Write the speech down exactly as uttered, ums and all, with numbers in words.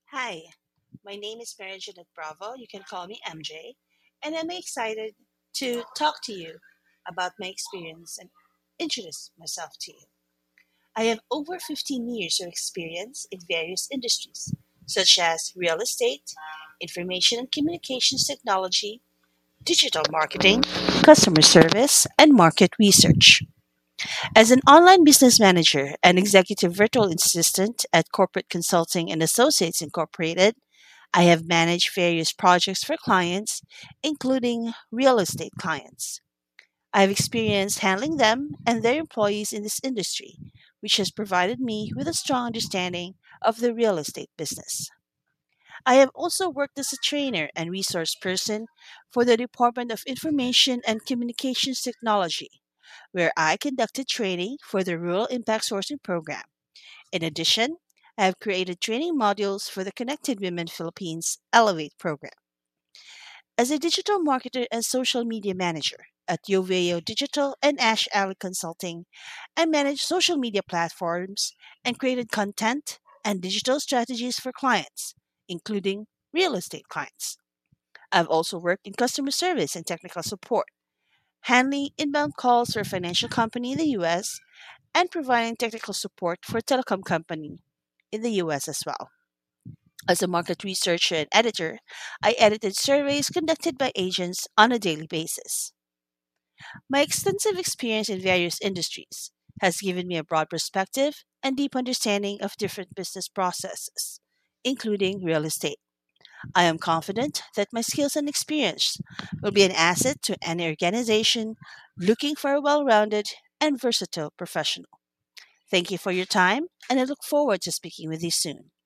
Hi, my name is Mary Jeanette Bravo. You can call me M J, and I'm excited to talk to you about my experience and introduce myself to you. I have over fifteen years of experience in various industries, such as real estate, information and communications technology, digital marketing, customer service, and market research. As an online business manager and executive virtual assistant at Corporate Consulting and Associates Incorporated, I have managed various projects for clients, including real estate clients. I have experienced handling them and their employees in this industry, which has provided me with a strong understanding of the real estate business. I have also worked as a trainer and resource person for the Department of Information and Communications Technology, where I conducted training for the Rural Impact Sourcing Program. In addition, I have created training modules for the Connected Women Philippines Elevate program. As a digital marketer and social media manager at Yoveo Digital and Ash Alley Consulting, I manage social media platforms and created content and digital strategies for clients, including real estate clients. I've also worked in customer service and technical support, handling inbound calls for a financial company in the U S and providing technical support for a telecom company in the U S as well. As a market researcher and editor, I edited surveys conducted by agents on a daily basis. My extensive experience in various industries has given me a broad perspective and deep understanding of different business processes, including real estate. I am confident that my skills and experience will be an asset to any organization looking for a well rounded and versatile professional. Thank you for your time, and I look forward to speaking with you soon.